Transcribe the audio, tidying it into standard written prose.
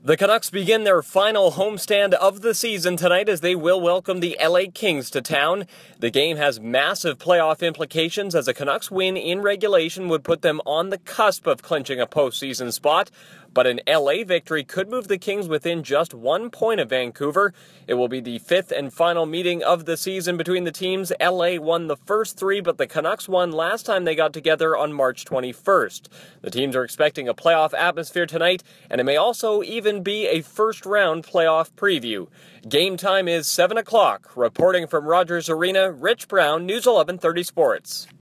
The Canucks begin their final homestand of the season tonight as they will welcome the LA Kings to town. The game has massive playoff implications as a Canucks win in regulation would put them on the cusp of clinching a postseason spot. But an LA victory could move the Kings within just 1 point of Vancouver. It will be the fifth and final meeting of the season between the teams. LA won the first three, but the Canucks won last time they got together on March 21st. The teams are expecting a playoff atmosphere tonight, and it may also even be a first-round playoff preview. Game time is 7 o'clock. Reporting from Rogers Arena, Rich Brown, News 1130 Sports.